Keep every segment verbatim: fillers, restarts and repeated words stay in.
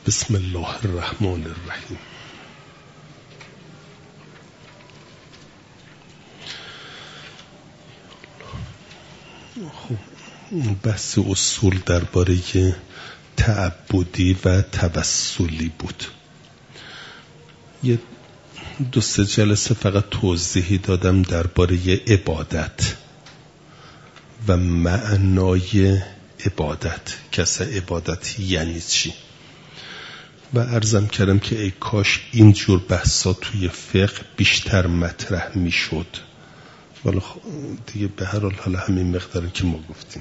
بسم الله الرحمن الرحیم. بحث اصول درباره تعبدی و توسلی بود. یه دو سه جلسه فقط توضیحی دادم درباره عبادت و معنای عبادت، که اصلا عبادت یعنی چی، و عرضم کردم که ای کاش اینجور بحثا توی فقه بیشتر مطرح می شد. ولی دیگه به هر حال حالا همین مقداری که ما گفتیم،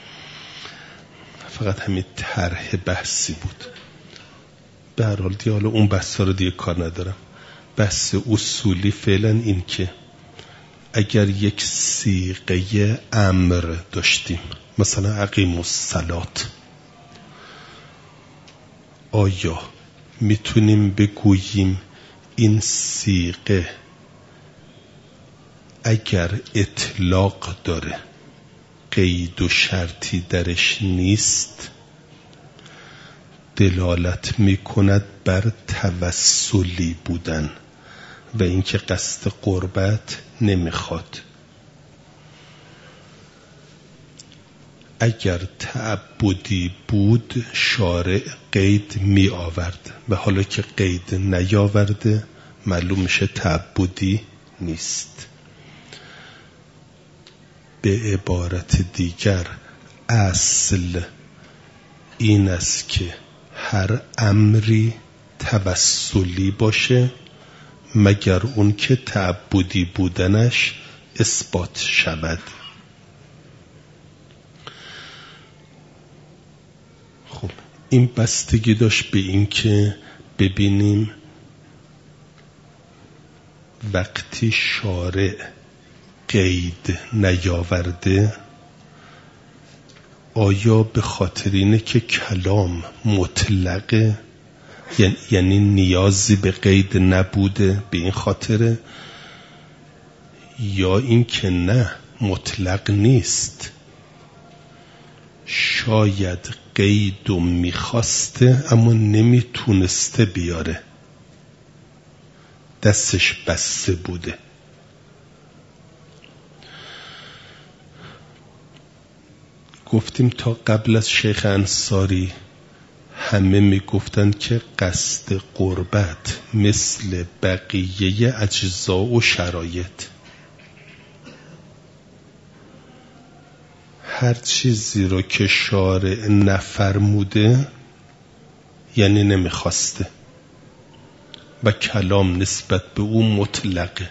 فقط همین طرح بحثی بود. به هر حال دیگه حالا اون بحثا رو دیگه کار ندارم. بحث اصولی فعلا این که اگر یک صیغه امر داشتیم، مثلا اقیموا الصلاة، آیا میتونیم بگوییم این صیغه اگر اطلاق داره قید و شرطی درش نیست دلالت میکند بر توسلی بودن و اینکه قصد قربت نمیخواد؟ اگر تعبدی بود شارع قید می آورد و حالا که قید نیاورده معلوم میشه تعبدی نیست. به عبارت دیگر اصل این است که هر امری توسلی باشه مگر اون که تعبدی بودنش اثبات شود. خب این بستگی داشت به این که ببینیم وقتی شارع قید نیاورده آیا به خاطر اینه که کلام مطلقه، یعنی نیازی به قید نبوده به این خاطره، یا این که نه مطلق نیست، شاید قیدو میخواسته اما نمیتونسته بیاره، دستش بسته بوده. گفتیم تا قبل از شیخ انصاری همه میگفتن که قصد قربت مثل بقیه اجزا و شرایط، هر چیزی رو که شارع نفرموده یعنی نمیخواسته و کلام نسبت به او مطلقه.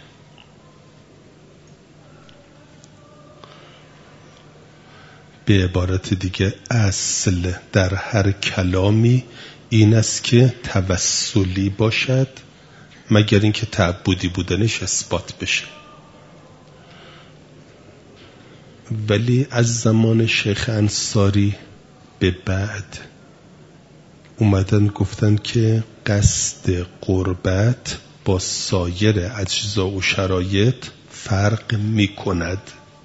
به عبارت دیگه اصل در هر کلامی این است که توسلی باشد مگر اینکه تعبدی بودنش اثبات بشه. ولی از زمان شیخ انصاری به بعد اومدن گفتن که قصد قربت با سایر اجزا و شرایط فرق می کند.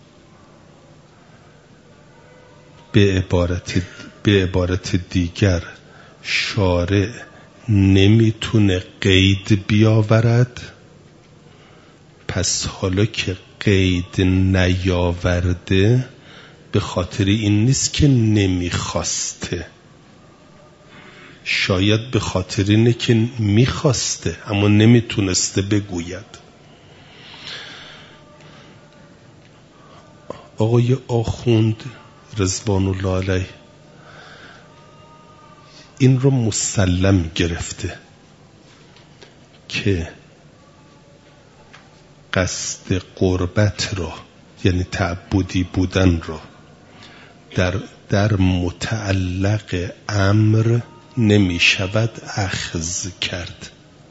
به عبارت, به عبارت دیگر شارع نمیتونه قید بیاورد، پس حالا که قید نیاورده به خاطر این نیست که نمیخواسته، شاید به خاطر اینه که میخواسته اما نمیتونسته بگوید. آقای آخوند رضوان الله علیه این رو مسلم گرفته که قصد قربت را یعنی تعبدی بودن را در, در متعلق امر نمی شود اخذ کرد.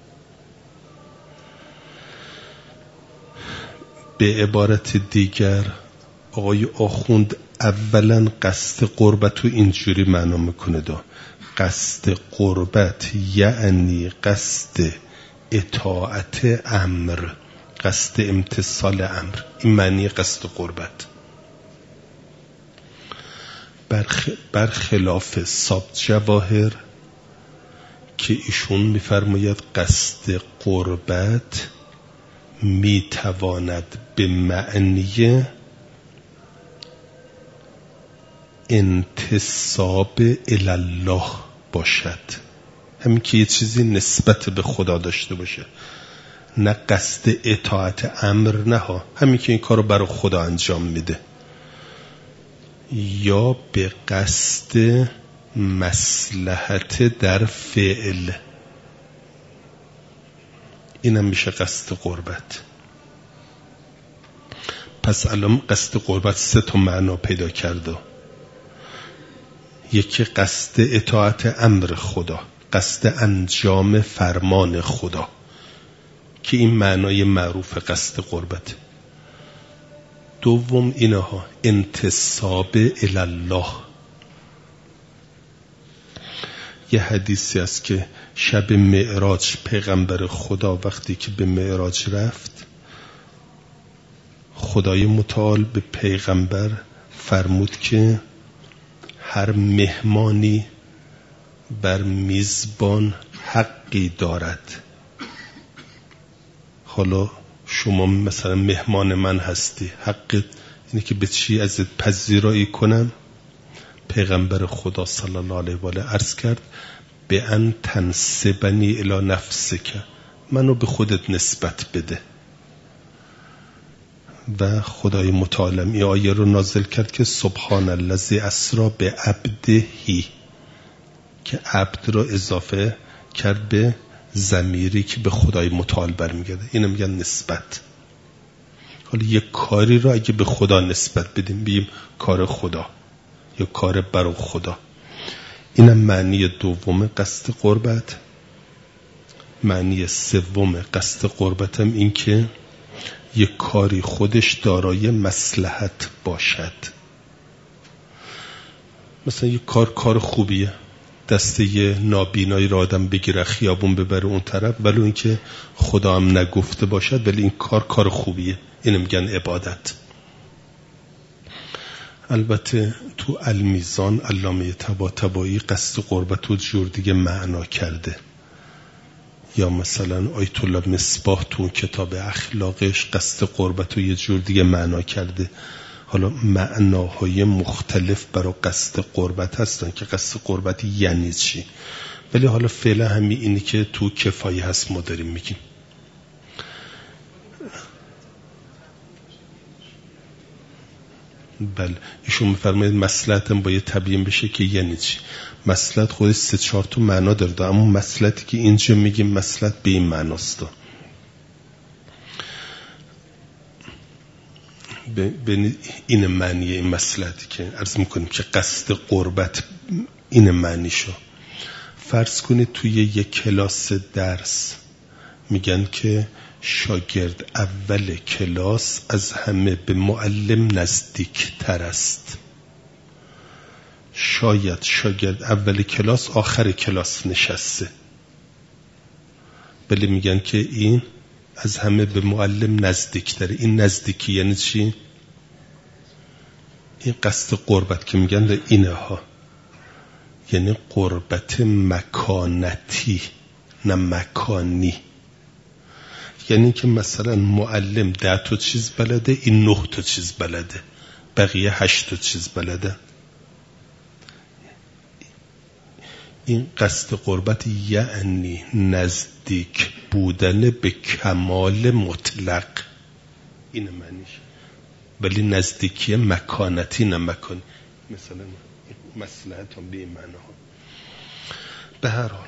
به عبارت دیگر آقای آخوند اولا قصد قربت رو اینجوری معنا میکنه دا قصد قربت یعنی قصد اطاعت امر، قصد امتثال امر، این معنی قصد قربت. برخلاف سابت جواهر که ایشون میفرماید قصد قربت میتواند به معنی انتساب الله باشد، همین که یه چیزی نسبت به خدا داشته باشه، نه قصد اطاعت امر، نه ها، همین که این کارو برای خدا انجام میده، یا به قصد مصلحت در فعل، اینم میشه قصد قربت. پس الان قصد قربت سه تا معنا پیدا کرده. یکی قصد اطاعت امر خدا، قصد انجام فرمان خدا که این معنای معروف قصد قربت. دوم اینها انتساب الله. یه حدیثی است که شب معراج پیغمبر خدا وقتی که به معراج رفت، خدای متعال به پیغمبر فرمود که هر مهمانی بر میزبان حقی دارد. حالا شما مثلا مهمان من هستی، حقت اینه که به چی ازت پذیرایی کنم؟ پیغمبر خدا صلی الله علیه و آله عرض کرد به ان تنسبنی الی نفسک، منو به خودت نسبت بده. و خدای متعال این آیه رو نازل کرد که سبحان الذی اسری بعبدهی، که عبد رو اضافه کرد به ضمیری که به خدای متعال برمیگرده. اینو میگن نسبت. حالا یک کاری رو اگه به خدا نسبت بدیم بگیم کار خدا یا کار برای خدا، اینم معنی دوم قصد قربت. معنی سوم قصد قربت هم این که یک کاری خودش دارای مصلحت باشد. مثلا یک کار کار خوبیه، دسته یه نابینایی را آدم بگیره خیابون ببره اون طرف، ولی این که خدا هم نگفته باشد، ولی این کار کار خوبیه، اینو میگن عبادت. البته تو المیزان علامه طباطبایی قصد قربت رو جور دیگه معنا کرده، یا مثلا آیت الله مصباح تو کتاب اخلاقش قصد قربت رو یه جور دیگه معنا کرده. حالا معناهای مختلف برای قصد قربت هستن که قصد قربت یعنی چی، ولی حالا فعلا همین اینی که تو کفایه هست ما داریم میگیم. بله، ایشون میفرماید مصلحت هم باید تبیین بشه که یعنی چی. مصلحت خودش سه چهار تا معنا داره، اما مصلحتی که اینجا میگیم مصلحت به این معناست. به این معنی این مصلحتی که عرض میکنیم که قصد قربت این معنی شو. فرض کنید توی یک کلاس درس میگن که شاگرد اول کلاس از همه به معلم نزدیک تر است. شاید شاگرد اول کلاس آخر کلاس نشسته، ولی میگن که این از همه به معلم نزدیک تره. این نزدیکی یعنی چی؟ این قصد قربت که میگن اینه ها، یعنی قربت مکانتی نه مکانی. یعنی که مثلا معلم ده تا چیز بلده، این نه تا چیز بلده، بقیه هشت تا چیز بلده. این قصد قربت یعنی نزدیک بودن به کمال مطلق، این معنیش. ولی نزدیکی مکانتی نه مکانی، مثلا مصلحت هم به این معنی ها. به هر حال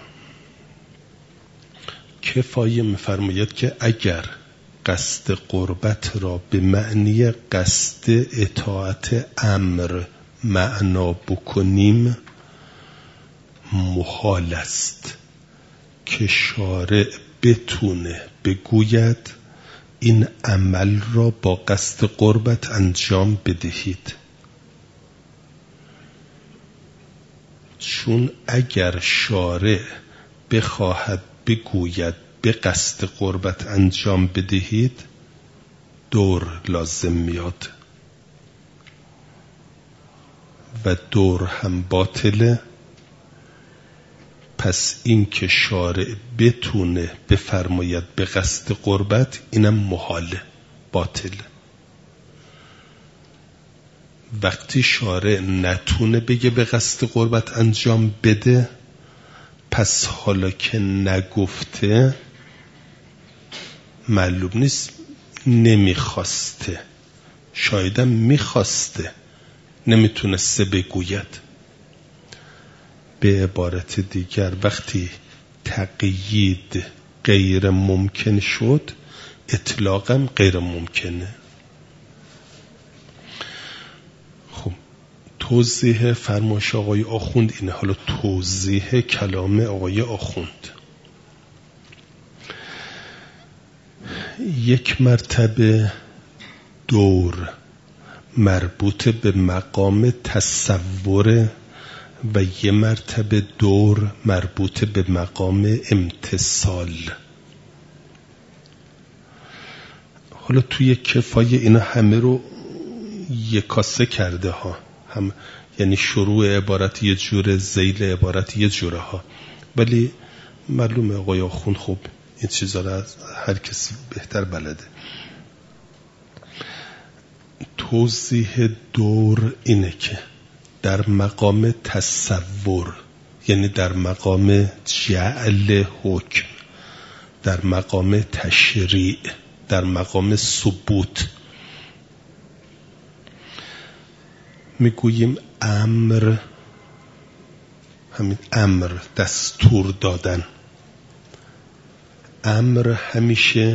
کفایه میفرماید که اگر قصد قربت را به معنی قصد اطاعت امر معنا بکنیم، محال است که شارع بتونه بگوید این عمل را با قصد قربت انجام بدهید. چون اگر شارع بخواهد بگوید به قصد قربت انجام بدهید، دور لازم میاد و دور هم باطله. پس این که شارع بتونه بفرماید به قصد قربت، اینم محاله، باطله. وقتی شارع نتونه بگه به قصد قربت انجام بده، پس حالا که نگفته معلوم نیست نمیخواسته، شایدم میخواسته نمیتونسته بگوید. به عبارت دیگر وقتی تقیید غیر ممکن شد، اطلاقم غیر ممکنه. خب توضیح فرمایش آقای آخوند اینه. حالا توضیح کلام آقای آخوند: یک مرتبه دور مربوط به مقام تصور و یه مرتبه دور مربوط به مقام امتصال. حالا توی کفایه اینا همه رو یکاسه کرده ها، هم یعنی شروع عبارت یه جوره، ذیل عبارت یه جوره ها، ولی معلومه آقای آخوند خب این چیزا رو از هر کسی بهتر بلده. توضیح دور اینه که در مقام تصور، یعنی در مقام جعل حکم، در مقام تشریع، در مقام ثبوت، میگوییم امر، همین امر، دستور دادن. امر همیشه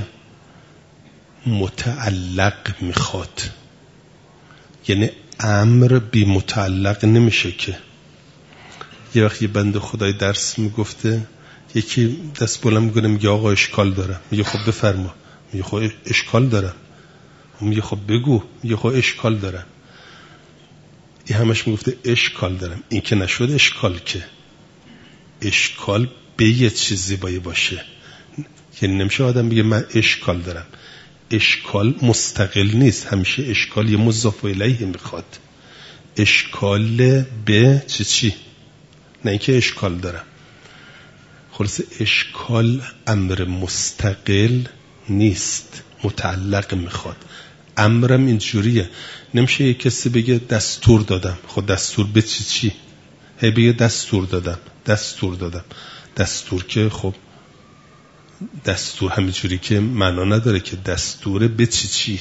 متعلق میخواد، یعنی امر بی متعلق نمیشه. که یه وقت یه بنده خدای درس میگفته، یکی دست بلند میکنه میگه آقا اشکال دارم، میگه خب بفرما، میگه خب اشکال دارم، میگه خب بگو، میگه خب اشکال دارم. این همش میگفته اشکال دارم. این که نشد اشکال، که اشکال به یه چیزی باید باشه، یعنی نمیشه آدم بگه من اشکال دارم. اشکال مستقل نیست، همیشه اشکال یه مضاف الیه میخواد. اشکال به چی چی، نه اینکه اشکال دارم. خلاص اشکال امر مستقل نیست، متعلق میخواد. امرم اینجوریه، نمیشه یه کسی بگه دستور دادم، خب دستور به چی چی، هی بگه دستور دادم دستور دادم دستور که خب دستور همینجوری که معنا نداره که دستور به چی چی.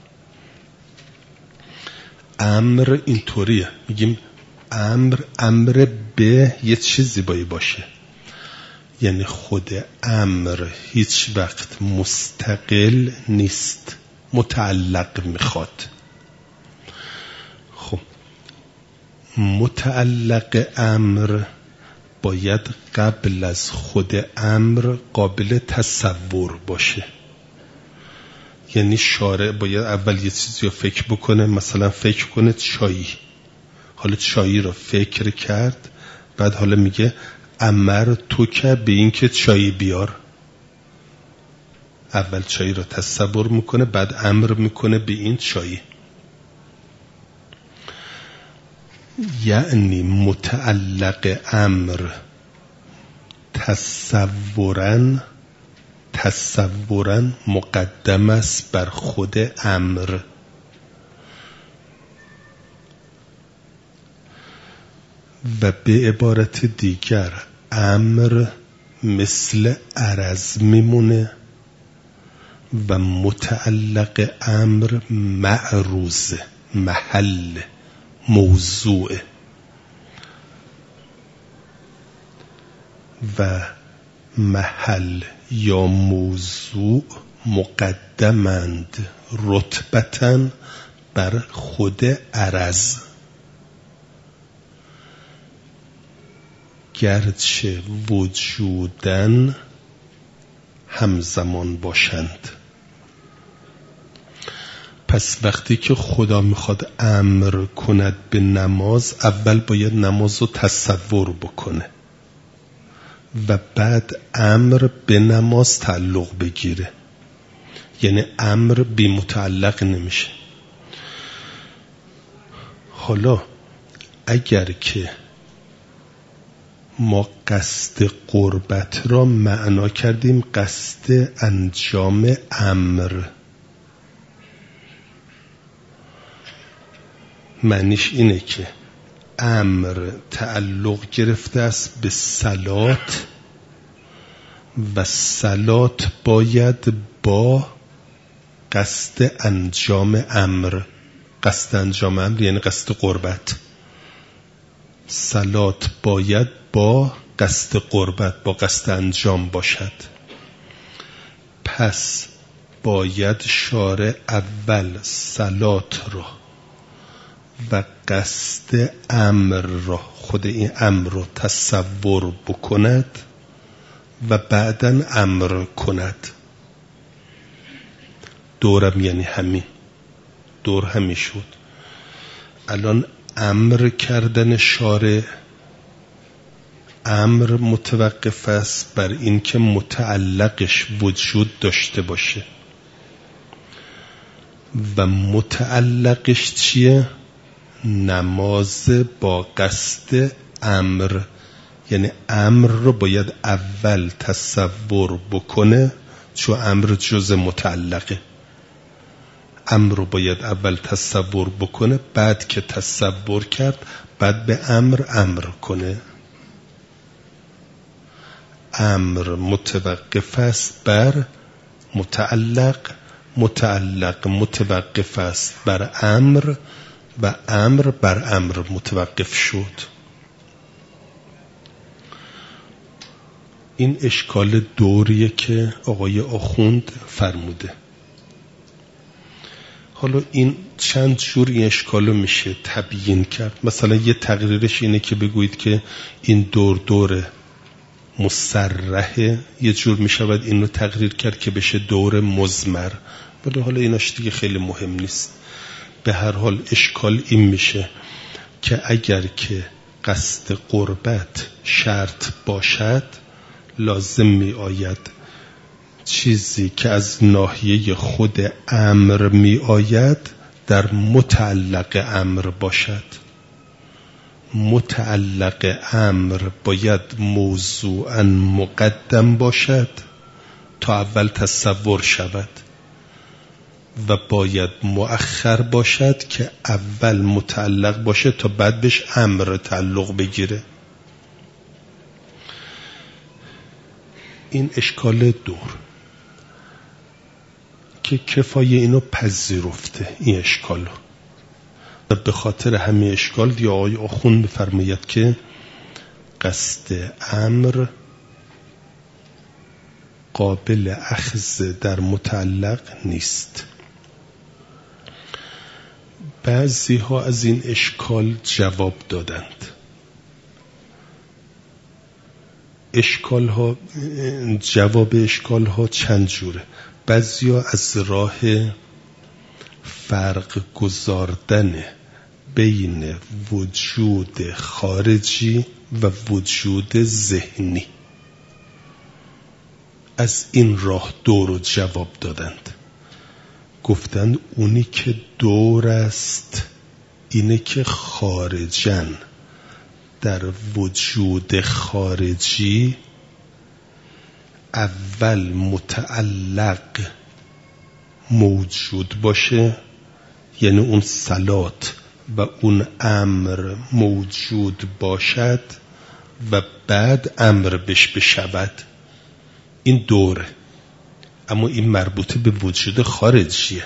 امر اینطوریه، میگیم امر امر به یه چیزی باید باشه، یعنی خود امر هیچ وقت مستقل نیست، متعلق میخواد. خب متعلق امر باید قبل از خود امر قابل تصور باشه. یعنی شارع باید اول یه چیزی رو فکر بکنه، مثلا فکر کنه چایی، حالا چایی رو فکر کرد، بعد حالا میگه امر تو که به این که چایی بیار. اول چایی رو تصور میکنه، بعد امر میکنه به این چایی. یعنی متعلق امر تصورن تصورن مقدم است بر خود امر. و به عبارت دیگر امر مثل عرض میمونه و متعلق امر معروض، محل، موضوع. و محل یا موضوع مقدمند رتبتاً بر خود عرض، گرچه وجوداً همزمان باشند. پس وقتی که خدا میخواد امر کند به نماز، اول باید نماز رو تصور بکنه و بعد امر به نماز تعلق بگیره، یعنی امر بی متعلق نمیشه. حالا اگر که ما قصد قربت را معنا کردیم قصد انجام امر. معنیش اینه که امر تعلق گرفته است به صلات و صلات باید با قصد انجام امر. قصد انجام امر یعنی قصد قربت. صلات باید با قصد قربت، با قصد انجام باشد. پس باید شارع اول صلات را و قصد امر را، خود این امر را تصور بکند و بعداً امر کند. دورم یعنی همین، دور همین شد. الان امر کردن شارع، امر متوقف است بر این که متعلقش وجود داشته باشه و متعلقش چیه؟ نماز با قصد امر. یعنی امر رو باید اول تصور بکنه، چون امر جز متعلقه. امر رو باید اول تصور بکنه، بعد که تصور کرد بعد به امر امر کنه. امر متوقف است بر متعلق، متعلق متوقف است بر امر و امر بر امر متوقف شد. این اشکال دوریه که آقای آخوند فرموده. حالا این چند جور این اشکالو میشه تبیین کرد. مثلا یه تقریرش اینه که بگویید که این دور دور مسرحه، یه جور میشود اینو تقریر کرد که بشه دور مزمر، ولی حالا ایناش دیگه خیلی مهم نیست. به هر حال اشکال این میشه که اگر که قصد قربت شرط باشد، لازم می آید چیزی که از ناحیه خود امر می آید در متعلق امر باشد. متعلق امر باید موضوعاً مقدم باشد تا اول تصور شود و باید مؤخر باشد که اول متعلق باشه تا بعد بهش امر تعلق بگیره. این اشکال دور که کفایه اینو پذیرفته، این اشکالو، و به خاطر همین اشکال یا آقای آخوند بفرماید که قصد امر قابل اخذ در متعلق نیست. بعضی ها از این اشکال جواب دادند. اشکال ها، جواب اشکال ها چند جوره. بعضی ها از راه فرق گذاردن بین وجود خارجی و وجود ذهنی، از این راه دور رو جواب دادند. گفتند اونی که دور است اینه که خارجن در وجود خارجی اول متعلق موجود باشه، یعنی اون صلات و اون امر موجود باشد و بعد امر بش بشود. این دوره، اما این مربوط به وجود خارجیه.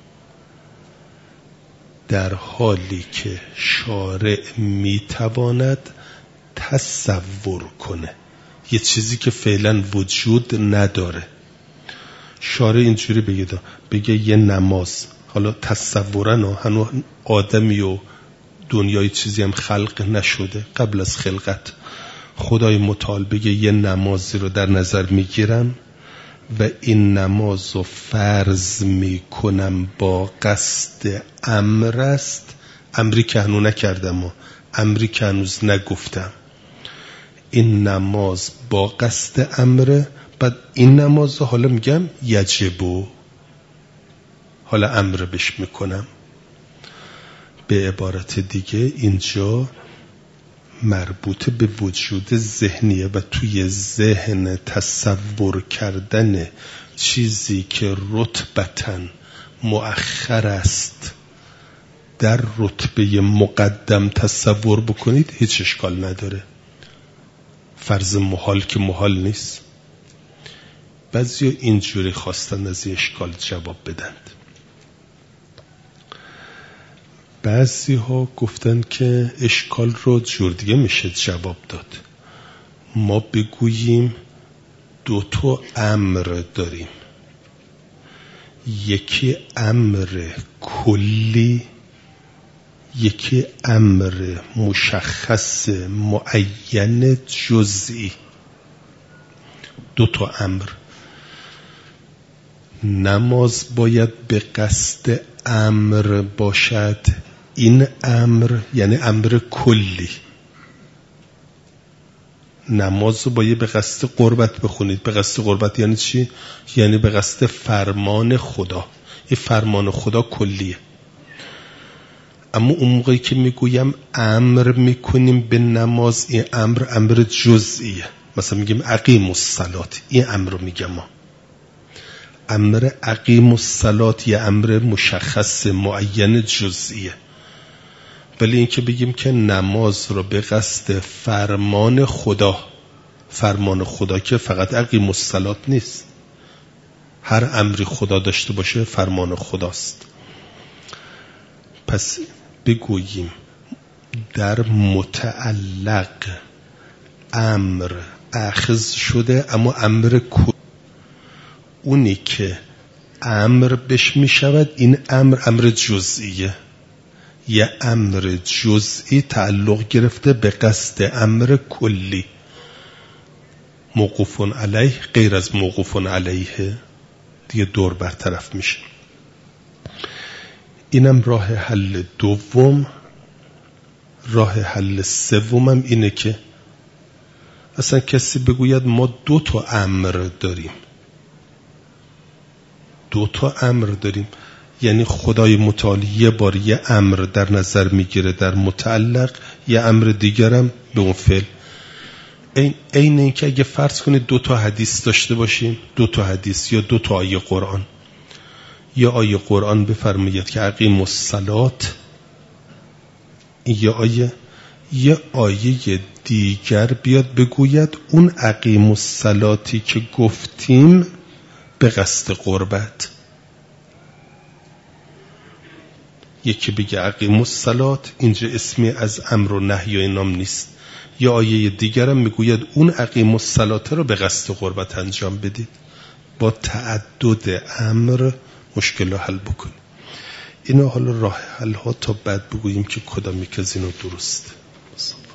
در حالی که شارع میتواند تصور کنه یه چیزی که فعلا وجود نداره. شارع اینجوری بگه بگه یه نماز، حالا تصورن و هنوز آدمی و دنیای چیزی هم خلق نشده، قبل از خلقت خدای متعال بگه یه نمازی رو در نظر میگیرم و این نماز رو فرض میکنم با قصد امر است، امری که هنوز نکردم و امری که هنوز نگفتم، این نماز با قصد امره، بعد این نماز رو حالا میگم یجبو، حالا امر بش میکنم. به عبارت دیگه اینجا مربوط به وجود ذهنیه و توی ذهن تصور کردن چیزی که رتبتاً مؤخر است در رتبه مقدم تصور بکنید هیچ اشکال نداره. فرض محال که محال نیست. بعضی ها اینجوری خواستن از این اشکال جواب بدند. بعضی ها گفتن که اشکال رو جور دیگه میشه جواب داد. ما بگوییم دو تا امر داریم، یکی امر کلی، یکی امر مشخص معین جزئی. دو تا امر. نماز باید به قصد امر باشد. این امر یعنی امر کلی. نماز رو باید به قصد قربت بخونید. به قصد قربت یعنی چی؟ یعنی به قصد فرمان خدا. این فرمان خدا کلیه. اما اون موقعی که میگویم امر میکنیم به نماز، این امر امر جزئیه. مثلا میگیم اقیم الصلاة، این امر رو میگم ما. امر اقیم الصلاة یه امر مشخص معین جزئیه. ولی این که بگیم که نماز رو به قصد فرمان خدا، فرمان خدا که فقط اقیم الصلاة نیست، هر امری خدا داشته باشه فرمان خداست. پس بگوییم در متعلق امر اخذ شده، اما امر کلی، اونی که امر بش می شود این امر امر جزئیه. یه امر جزئی تعلق گرفته به قصد امر کلی. موقوف علیه غیر از موقوف علیه دیگه دور برطرف میشه. اینم راه حل دوم. راه حل سومم اینه که اصلا کسی بگوید ما دو تا امر داریم. دو تا امر داریم یعنی خدای متعال یه بار یه امر در نظر میگیره در متعلق، یه امر دیگرم به اون فعل. این این این که اگه فرض کنید دو تا حدیث داشته باشیم، دو تا حدیث یا دو تا آیه قرآن، یا آیه قرآن بفرماید که اقیم الصلاة، یا آیه یا آیه دیگر بیاد بگوید اون اقیم الصلاتی که گفتیم به قصد قربت. یکی بگه اقیم الصلاة، اینجا اسمی از امر و نهی و اینام نیست. یا آیه دیگرم میگوید اون اقیم الصلاة رو به قصد قربت انجام بدید. با تعدد امر مشکل رو حل بکنیم. اینا حالا راه حل ها تا بعد بگوییم که کدام یک از اینو درسته.